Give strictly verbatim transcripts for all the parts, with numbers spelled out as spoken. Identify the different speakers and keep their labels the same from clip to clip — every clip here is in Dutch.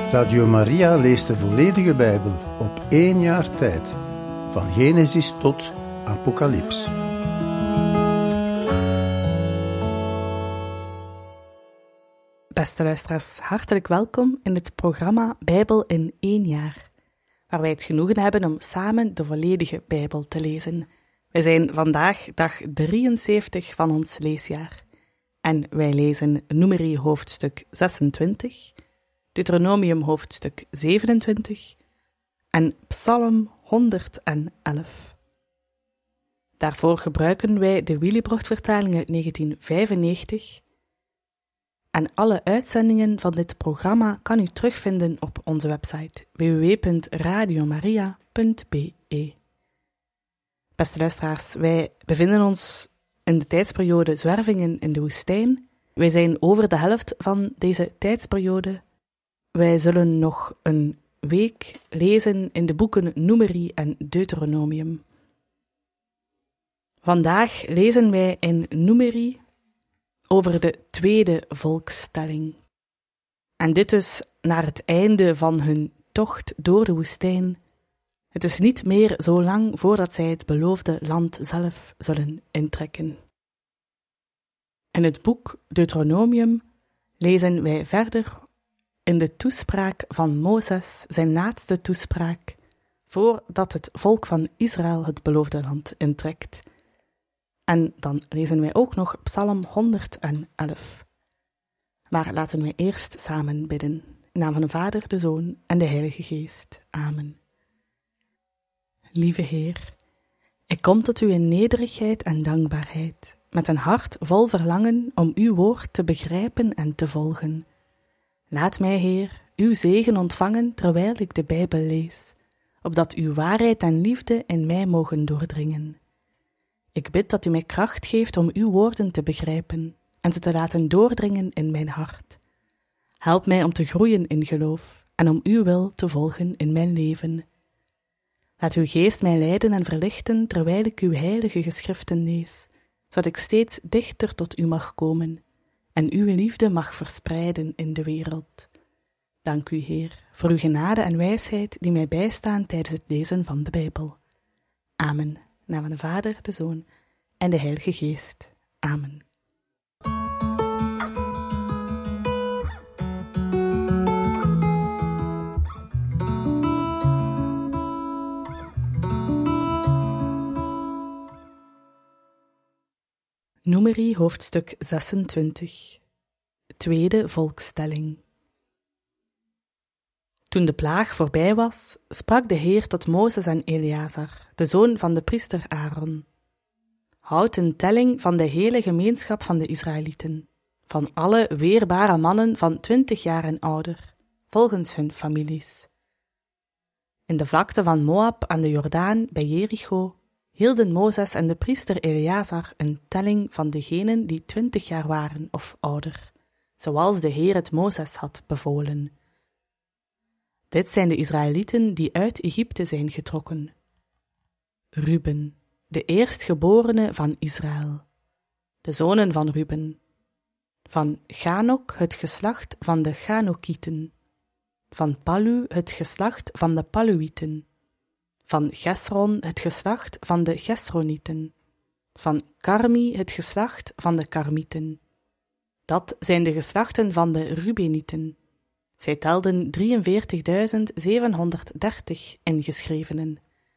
Speaker 1: Radio Maria leest de volledige Bijbel op één jaar tijd, van Genesis tot Apocalyps.
Speaker 2: Beste luisteraars, hartelijk welkom in het programma Bijbel in één jaar, waar wij het genoegen hebben om samen de volledige Bijbel te lezen. Wij zijn vandaag dag drieënzeventig van ons leesjaar en wij lezen Numeri hoofdstuk zesentwintig, Deuteronomium hoofdstuk zevenentwintig en Psalm honderdelf. Daarvoor gebruiken wij de Willibrord-vertaling uit negentien vijfennegentig en alle uitzendingen van dit programma kan u terugvinden op onze website w w w punt radiomaria punt b e. Beste luisteraars, wij bevinden ons in de tijdsperiode Zwervingen in de woestijn. Wij zijn over de helft van deze tijdsperiode. Wij zullen nog een week lezen in de boeken Numeri en Deuteronomium. Vandaag lezen wij in Numeri over de tweede volkstelling. En dit dus naar het einde van hun tocht door de woestijn. Het is niet meer zo lang voordat zij het beloofde land zelf zullen intrekken. In het boek Deuteronomium lezen wij verder in de toespraak van Mozes, zijn laatste toespraak, voordat het volk van Israël het beloofde land intrekt. En dan lezen wij ook nog Psalm honderdelf. Maar laten wij eerst samen bidden, in naam van de Vader, de Zoon en de Heilige Geest. Amen. Lieve Heer, ik kom tot u in nederigheid en dankbaarheid, met een hart vol verlangen om uw woord te begrijpen en te volgen. Laat mij, Heer, uw zegen ontvangen terwijl ik de Bijbel lees, opdat uw waarheid en liefde in mij mogen doordringen. Ik bid dat u mij kracht geeft om uw woorden te begrijpen en ze te laten doordringen in mijn hart. Help mij om te groeien in geloof en om uw wil te volgen in mijn leven. Laat uw geest mij leiden en verlichten terwijl ik uw heilige geschriften lees, zodat ik steeds dichter tot u mag komen en uw liefde mag verspreiden in de wereld. Dank u, Heer, voor uw genade en wijsheid die mij bijstaan tijdens het lezen van de Bijbel. Amen. In de naam van de Vader, de Zoon en de Heilige Geest. Amen. Numeri hoofdstuk zesentwintig. Tweede volkstelling. Toen de plaag voorbij was, sprak de Heer tot Mozes en Eleazar, de zoon van de priester Aaron. Houd een telling van de hele gemeenschap van de Israëlieten, van alle weerbare mannen van twintig jaar en ouder, volgens hun families. In de vlakte van Moab aan de Jordaan bij Jericho hielden Mozes en de priester Eleazar een telling van degenen die twintig jaar waren of ouder, zoals de Heer het Mozes had bevolen. Dit zijn de Israëlieten die uit Egypte zijn getrokken. Ruben, de eerstgeborene van Israël. De zonen van Ruben. Van Chanok het geslacht van de Chanokieten. Van Pallu het geslacht van de Palluïten. Van Gesron het geslacht van de Gesronieten. Van Carmi het geslacht van de Carmieten. Dat zijn de geslachten van de Rubenieten. Zij telden drieënveertigduizend zevenhonderddertig ingeschrevenen.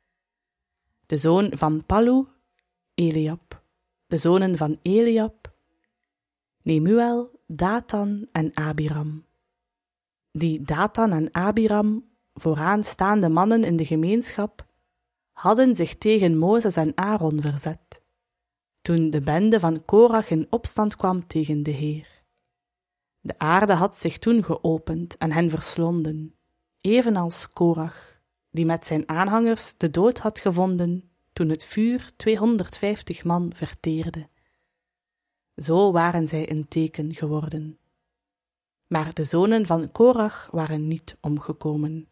Speaker 2: De zoon van Pallu, Eliab. De zonen van Eliab, Nemuel, Datan en Abiram. Die Datan en Abiram, vooraanstaande mannen in de gemeenschap, hadden zich tegen Mozes en Aaron verzet, toen de bende van Korach in opstand kwam tegen de Heer. De aarde had zich toen geopend en hen verslonden, evenals Korach, die met zijn aanhangers de dood had gevonden toen het vuur tweehonderdvijftig man verteerde. Zo waren zij een teken geworden. Maar de zonen van Korach waren niet omgekomen.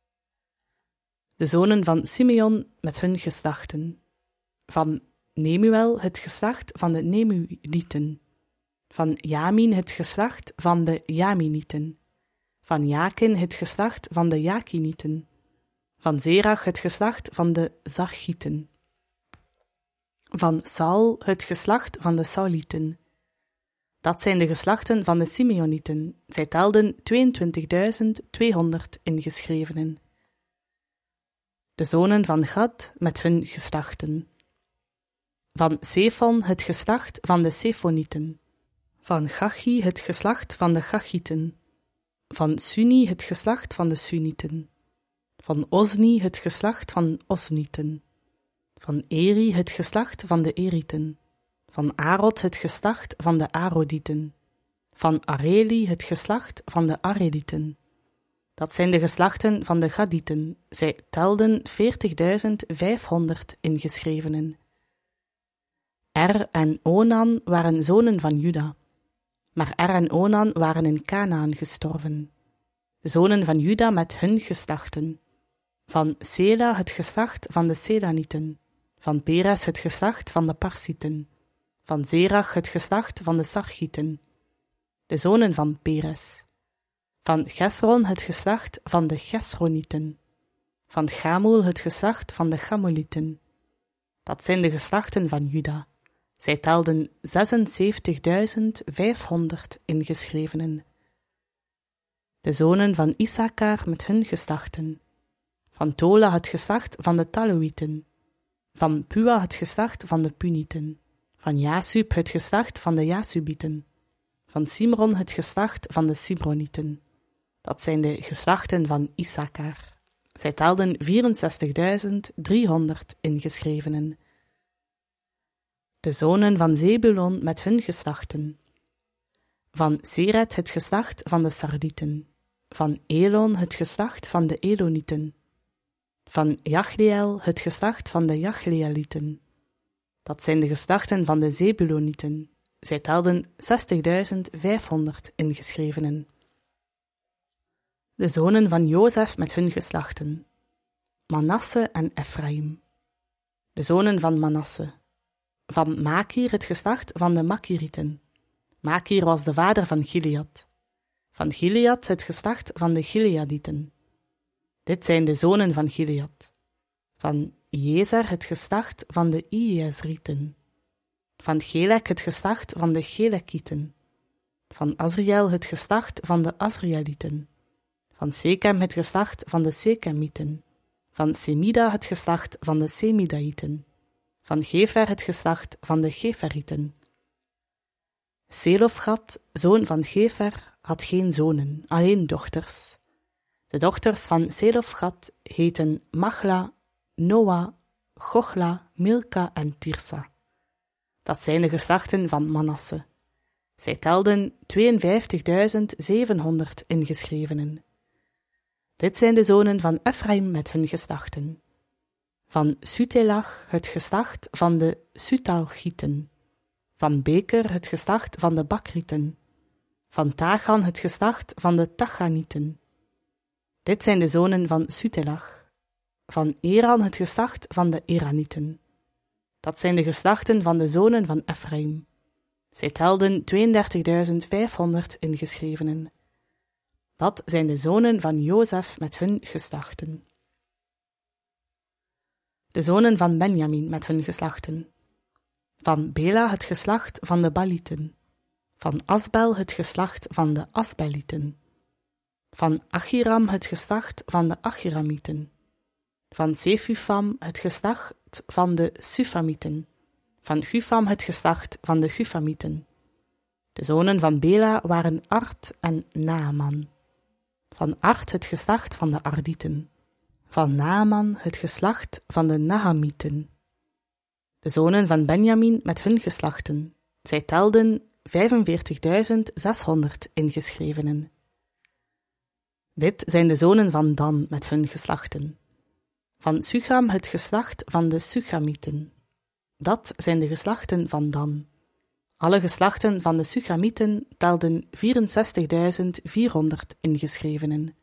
Speaker 2: De zonen van Simeon met hun geslachten, van Nemuel het geslacht van de Nemulieten, van Jamin het geslacht van de Jaminieten, van Jakin het geslacht van de Jakinieten, van Zerach het geslacht van de Zarchieten, van Saul het geslacht van de Saulieten. Dat zijn de geslachten van de Simeonieten. Zij telden tweeëntwintigduizend tweehonderd ingeschrevenen. De zonen van Gad met hun geslachten. Van Sephon het geslacht van de Sephonieten. Van Gachi het geslacht van de Gachieten. Van Suni het geslacht van de Sunieten. Van Osni het geslacht van Osnieten. Van Eri het geslacht van de Erieten. Van Arod het geslacht van de Arodieten. Van Areli het geslacht van de Arelieten. Dat zijn de geslachten van de Gadieten. Zij telden veertigduizend vijfhonderd ingeschrevenen. Er en Onan waren zonen van Juda. Maar Er en Onan waren in Kanaan gestorven. De zonen van Juda met hun geslachten. Van Sela het geslacht van de Selanieten. Van Peres het geslacht van de Parsieten. Van Zerach het geslacht van de Sargieten. De zonen van Peres. Van Gesron het geslacht van de Gesronieten. Van Gamul het geslacht van de Gamolieten. Dat zijn de geslachten van Juda. Zij telden zesenzeventigduizend vijfhonderd ingeschrevenen. De zonen van Issachar met hun geslachten. Van Tola het geslacht van de Taloïten. Van Pua het geslacht van de Punieten. Van Jasub het geslacht van de Jasubieten. Van Simron het geslacht van de Simronieten. Dat zijn de geslachten van Issachar. Zij telden vierenzestigduizend driehonderd ingeschrevenen. De zonen van Zebulon met hun geslachten. Van Seret het geslacht van de Sardieten. Van Elon het geslacht van de Elonieten. Van Jachleel het geslacht van de Jachleelieten. Dat zijn de geslachten van de Zebulonieten. Zij telden zestigduizend vijfhonderd ingeschrevenen. De zonen van Jozef met hun geslachten. Manasse en Ephraim. De zonen van Manasse. Van Makir het geslacht van de Makirieten. Makir was de vader van Gilead. Van Gilead het geslacht van de Gileadieten. Dit zijn de zonen van Gilead. Van Jezer het geslacht van de Iezrieten. Van Gelek het geslacht van de Gelekieten. Van Azriel het geslacht van de Azrielieten. Van Sechem het geslacht van de Sekemieten. Van Semida het geslacht van de Semidaïten. Van Gefer het geslacht van de Geferieten. Selofgad, zoon van Gefer, had geen zonen, alleen dochters. De dochters van Selofgad heten Machla, Noah, Gochla, Milka en Tirsa. Dat zijn de geslachten van Manasse. Zij telden tweeënvijftigduizend zevenhonderd ingeschrevenen. Dit zijn de zonen van Ephraim met hun geslachten. Van Sutelach het geslacht van de Sutalgieten. Van Beker het geslacht van de Bakrieten. Van Tachan het geslacht van de Tachanieten. Dit zijn de zonen van Sutelach. Van Eran het geslacht van de Eranieten. Dat zijn de geslachten van de zonen van Ephraim. Zij telden tweeëndertigduizend vijfhonderd ingeschrevenen. Dat zijn de zonen van Jozef met hun geslachten. De zonen van Benjamin met hun geslachten. Van Bela het geslacht van de Balieten. Van Asbel het geslacht van de Asbelieten. Van Achiram het geslacht van de Achiramieten. Van Sefufam het geslacht van de Sufamieten. Van Gufam het geslacht van de Gufamieten. De zonen van Bela waren Art en Naaman. Van Art het geslacht van de Ardieten. Van Naaman het geslacht van de Nahamieten. De zonen van Benjamin met hun geslachten. Zij telden vijfenveertigduizend zeshonderd ingeschrevenen. Dit zijn de zonen van Dan met hun geslachten. Van Sucham het geslacht van de Suchamieten. Dat zijn de geslachten van Dan. Alle geslachten van de Suchamieten telden vierenzestigduizend vierhonderd ingeschrevenen.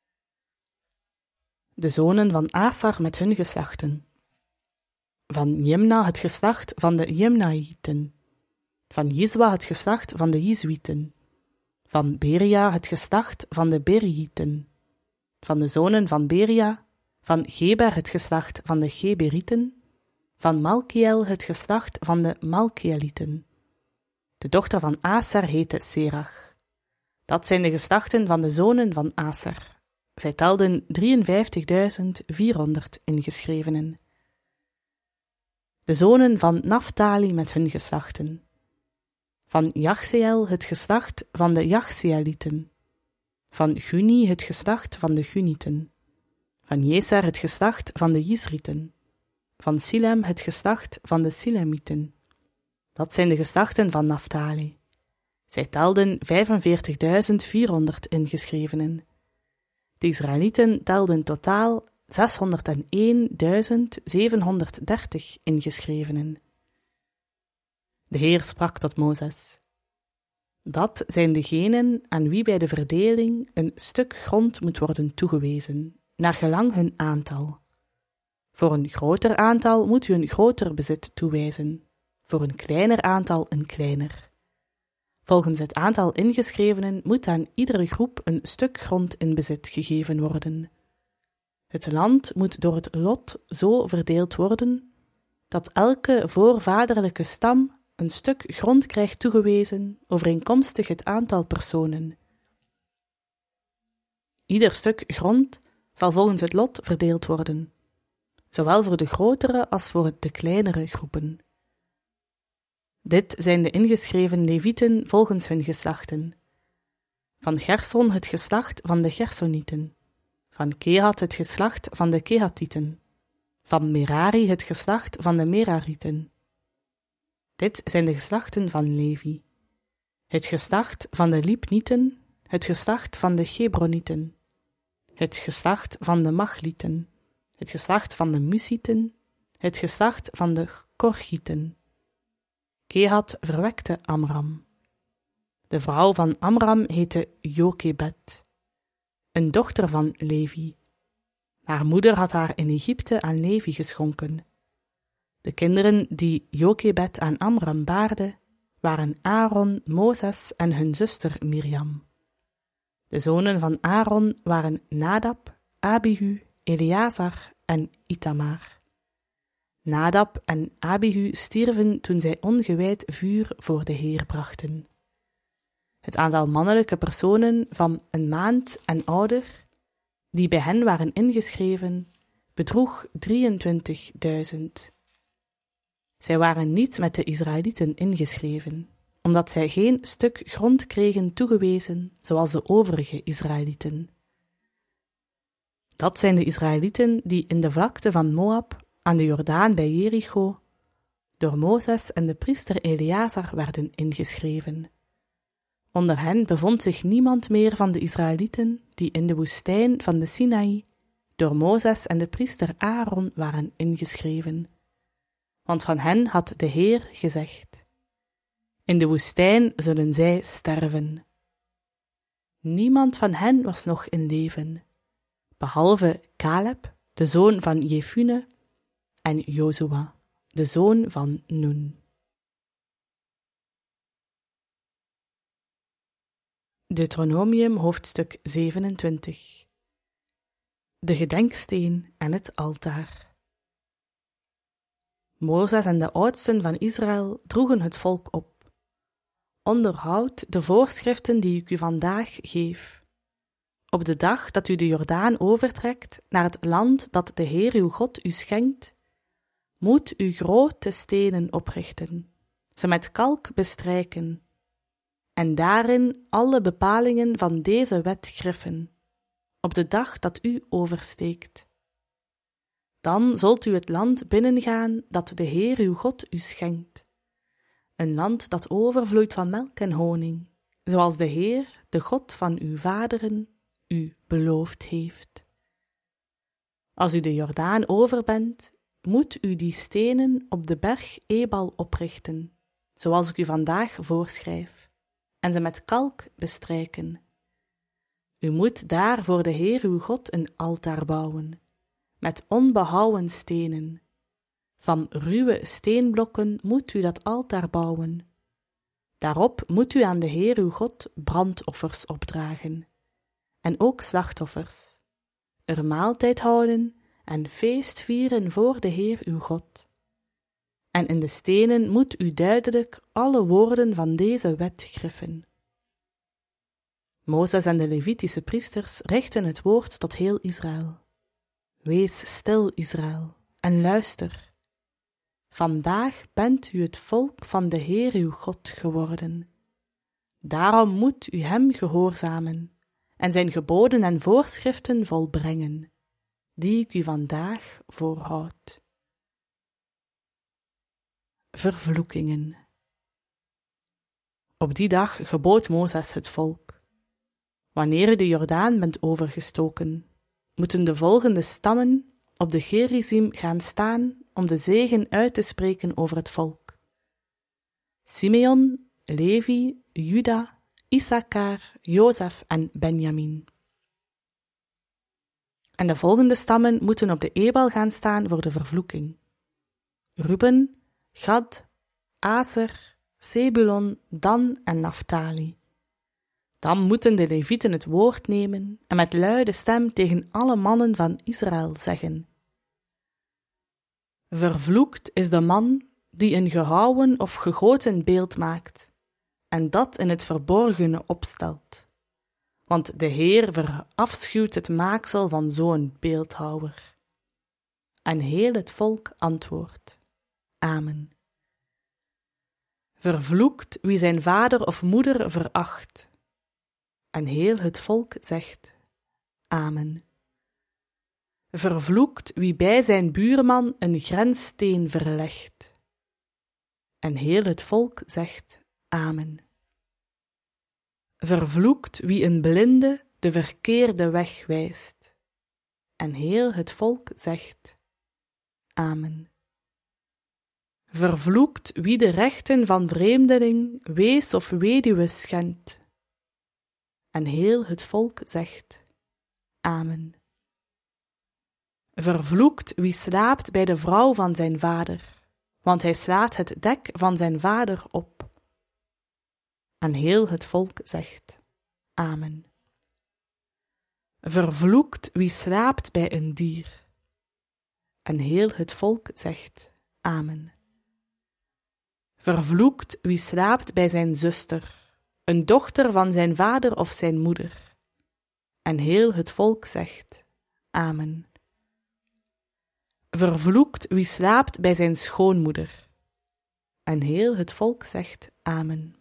Speaker 2: De zonen van Asar met hun geslachten. Van Jimna het geslacht van de Jimnaïten. Van Jizwa het geslacht van de Jizwieten. van Beria het geslacht van de Berieten, van de zonen van Beria, van Geber het geslacht van de Geberieten, van Malkiel het geslacht van de Malkielieten. De dochter van Aser heette Serach. Dat zijn de geslachten van de zonen van Aser. Zij telden drieënvijftigduizend vierhonderd ingeschrevenen. De zonen van Naphtali met hun geslachten. Van Jachzeel het geslacht van de Jachzeelieten. Van Guni het geslacht van de Gunieten. Van Jeser het geslacht van de Jizrieten. Van Silem het geslacht van de Silemieten. Dat zijn de geslachten van Naphtali. Zij telden vijfenveertigduizend vierhonderd ingeschrevenen. De Israëlieten telden totaal zeshonderdeenduizend zevenhonderddertig ingeschrevenen. De Heer sprak tot Mozes: Dat zijn degenen aan wie bij de verdeling een stuk grond moet worden toegewezen, naar gelang hun aantal. Voor een groter aantal moet u een groter bezit toewijzen, voor een kleiner aantal een kleiner. Volgens het aantal ingeschrevenen moet aan iedere groep een stuk grond in bezit gegeven worden. Het land moet door het lot zo verdeeld worden, dat elke voorvaderlijke stam een stuk grond krijgt toegewezen, overeenkomstig het aantal personen. Ieder stuk grond zal volgens het lot verdeeld worden, zowel voor de grotere als voor de kleinere groepen. Dit zijn de ingeschreven Levieten volgens hun geslachten. Van Gerson het geslacht van de Gersonieten, van Kehat het geslacht van de Kehatieten, van Merari het geslacht van de Merarieten. Dit zijn de geslachten van Levi. Het geslacht van de Libnieten, het geslacht van de Gebronieten, het geslacht van de Machlieten, het geslacht van de Musieten, het geslacht van de Korgieten. Kehat verwekte Amram. De vrouw van Amram heette Jokebed, een dochter van Levi. Haar moeder had haar in Egypte aan Levi geschonken. De kinderen die Jokebed aan Amram baarde, waren Aaron, Mozes en hun zuster Mirjam. De zonen van Aaron waren Nadab, Abihu, Eleazar en Itamar. Nadab en Abihu stierven toen zij ongewijd vuur voor de Heer brachten. Het aantal mannelijke personen van een maand en ouder, die bij hen waren ingeschreven, bedroeg drieëntwintigduizend. Zij waren niet met de Israëlieten ingeschreven, omdat zij geen stuk grond kregen toegewezen, zoals de overige Israëlieten. Dat zijn de Israëlieten die in de vlakte van Moab, aan de Jordaan bij Jericho, door Mozes en de priester Eleazar werden ingeschreven. Onder hen bevond zich niemand meer van de Israëlieten die in de woestijn van de Sinaï door Mozes en de priester Aaron waren ingeschreven. Want van hen had de Heer gezegd: In de woestijn zullen zij sterven. Niemand van hen was nog in leven, behalve Caleb, de zoon van Jefune, en Jozua, de zoon van Nun. Deuteronomium hoofdstuk zevenentwintig. De gedenksteen en het altaar. Mozes en de oudsten van Israël droegen het volk op: Onderhoud de voorschriften die ik u vandaag geef. Op de dag dat u de Jordaan overtrekt naar het land dat de Heer uw God u schenkt, moet u grote stenen oprichten, ze met kalk bestrijken, en daarin alle bepalingen van deze wet griffen, op de dag dat u oversteekt. Dan zult u het land binnengaan dat de Heer uw God u schenkt, een land dat overvloeit van melk en honing, zoals de Heer, de God van uw vaderen, u beloofd heeft. Als u de Jordaan over bent, moet u die stenen op de berg Ebal oprichten, zoals ik u vandaag voorschrijf, en ze met kalk bestrijken. U moet daar voor de Heer uw God een altaar bouwen, met onbehouwen stenen. Van ruwe steenblokken moet u dat altaar bouwen. Daarop moet u aan de Heer uw God brandoffers opdragen, en ook slachtoffers, er maaltijd houden en feest vieren voor de Heer uw God. En in de stenen moet u duidelijk alle woorden van deze wet griffen. Mozes en de Levitische priesters richten het woord tot heel Israël. Wees stil, Israël, en luister. Vandaag bent u het volk van de Heer uw God geworden. Daarom moet u hem gehoorzamen en zijn geboden en voorschriften volbrengen, die ik u vandaag voorhoud. Vervloekingen. Op die dag gebood Mozes het volk: wanneer u de Jordaan bent overgestoken, moeten de volgende stammen op de Gerizim gaan staan om de zegen uit te spreken over het volk: Simeon, Levi, Juda, Issachar, Jozef en Benjamin. En de volgende stammen moeten op de Ebal gaan staan voor de vervloeking: Ruben, Gad, Aser, Zebulon, Dan en Naphtali. Dan moeten de Levieten het woord nemen en met luide stem tegen alle mannen van Israël zeggen: Vervloekt is de man die een gehouwen of gegoten beeld maakt en dat in het verborgene opstelt. Want de Heer verafschuwt het maaksel van zo'n beeldhouwer. En heel het volk antwoordt: Amen. Vervloekt wie zijn vader of moeder veracht. En heel het volk zegt: Amen. Vervloekt wie bij zijn buurman een grenssteen verlegt. En heel het volk zegt: Amen. Vervloekt wie een blinde de verkeerde weg wijst. En heel het volk zegt: Amen. Vervloekt wie de rechten van vreemdeling, wees of weduwe schendt. En heel het volk zegt: Amen. Vervloekt wie slaapt bij de vrouw van zijn vader, want hij slaat het dek van zijn vader op. En heel het volk zegt: Amen. Vervloekt wie slaapt bij een dier. En heel het volk zegt: Amen. Vervloekt wie slaapt bij zijn zuster, een dochter van zijn vader of zijn moeder. En heel het volk zegt: Amen. Vervloekt wie slaapt bij zijn schoonmoeder. En heel het volk zegt: Amen.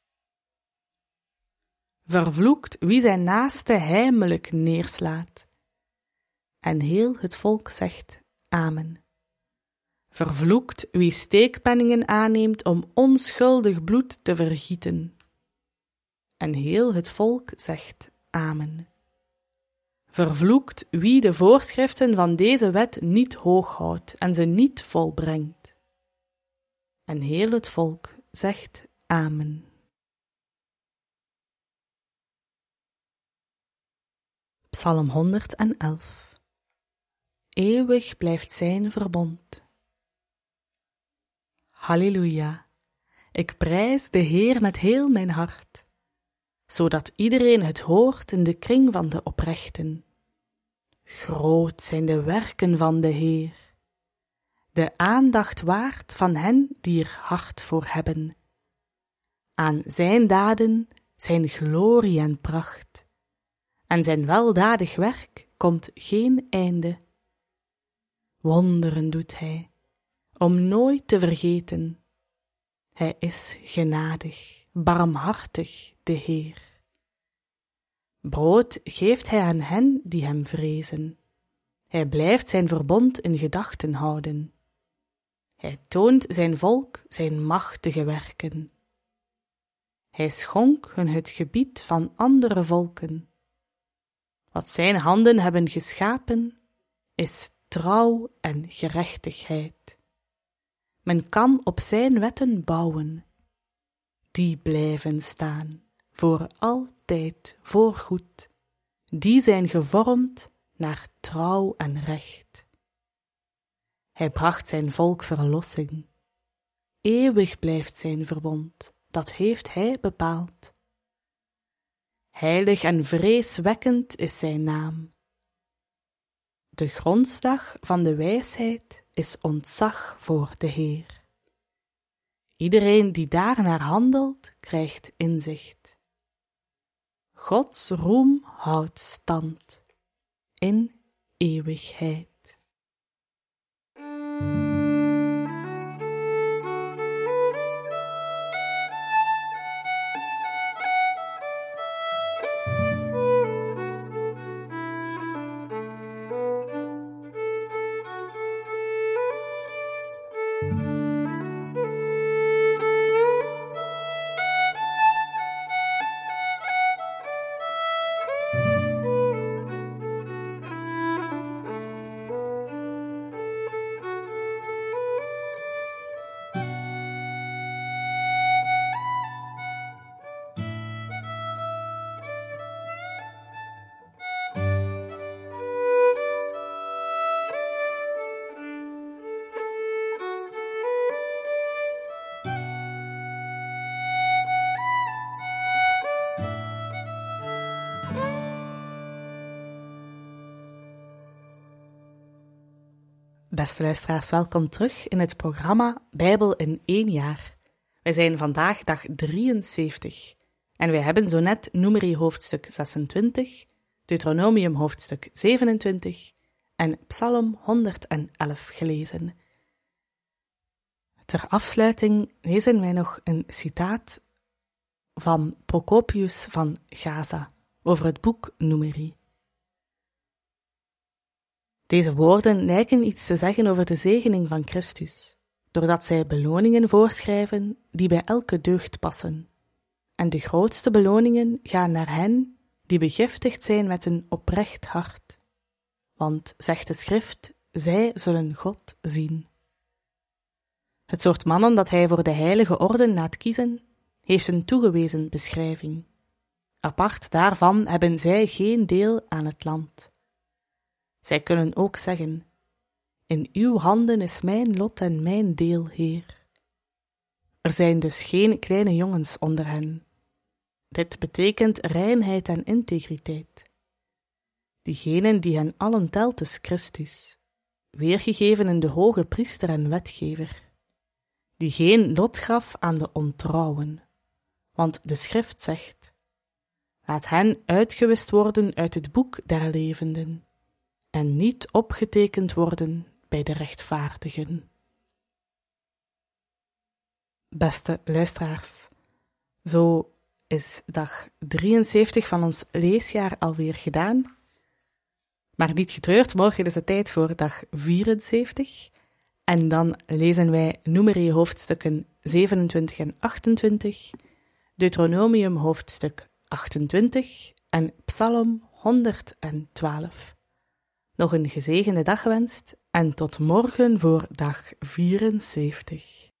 Speaker 2: Vervloekt wie zijn naaste heimelijk neerslaat. En heel het volk zegt: Amen. Vervloekt wie steekpenningen aanneemt om onschuldig bloed te vergieten. En heel het volk zegt: Amen. Vervloekt wie de voorschriften van deze wet niet hoog houdt en ze niet volbrengt. En heel het volk zegt: Amen. Psalm honderdelf. Eeuwig blijft zijn verbond. Halleluja, ik prijs de Heer met heel mijn hart, zodat iedereen het hoort in de kring van de oprechten. Groot zijn de werken van de Heer, de aandacht waard van hen die er hart voor hebben. Aan zijn daden zijn glorie en pracht, en zijn weldadig werk komt geen einde. Wonderen doet hij, om nooit te vergeten. Hij is genadig, barmhartig, de Heer. Brood geeft hij aan hen die hem vrezen. Hij blijft zijn verbond in gedachten houden. Hij toont zijn volk zijn machtige werken. Hij schonk hun het gebied van andere volken. Wat zijn handen hebben geschapen, is trouw en gerechtigheid. Men kan op zijn wetten bouwen. Die blijven staan, voor altijd voorgoed. Die zijn gevormd naar trouw en recht. Hij bracht zijn volk verlossing. Eeuwig blijft zijn verbond, dat heeft hij bepaald. Heilig en vreeswekkend is zijn naam. De grondslag van de wijsheid is ontzag voor de Heer. Iedereen die daarnaar handelt, krijgt inzicht. Gods roem houdt stand in eeuwigheid. Beste luisteraars, welkom terug in het programma Bijbel in één jaar. Wij zijn vandaag dag drieënzeventig en wij hebben zo net Numeri hoofdstuk zesentwintig, Deuteronomium hoofdstuk zevenentwintig en Psalm honderdelf gelezen. Ter afsluiting lezen wij nog een citaat van Procopius van Gaza over het boek Numeri. Deze woorden lijken iets te zeggen over de zegening van Christus, doordat zij beloningen voorschrijven die bij elke deugd passen. En de grootste beloningen gaan naar hen die begiftigd zijn met een oprecht hart. Want, zegt de schrift, zij zullen God zien. Het soort mannen dat hij voor de heilige orden laat kiezen, heeft een toegewezen beschrijving. Apart daarvan hebben zij geen deel aan het land. Zij kunnen ook zeggen: in uw handen is mijn lot en mijn deel, Heer. Er zijn dus geen kleine jongens onder hen. Dit betekent reinheid en integriteit. Diegenen die hen allen telt is Christus, weergegeven in de hoge priester en wetgever, die geen lot gaf aan de ontrouwen, want de schrift zegt: laat hen uitgewist worden uit het boek der levenden en niet opgetekend worden bij de rechtvaardigen. Beste luisteraars, zo is dag drieënzeventig van ons leesjaar alweer gedaan. Maar niet getreurd, morgen is het tijd voor dag vierenzeventig. En dan lezen wij Numeri hoofdstukken zevenentwintig en achtentwintig, Deuteronomium hoofdstuk achtentwintig en Psalm honderdtwaalf. Nog een gezegende dag gewenst en tot morgen voor dag vierenzeventig.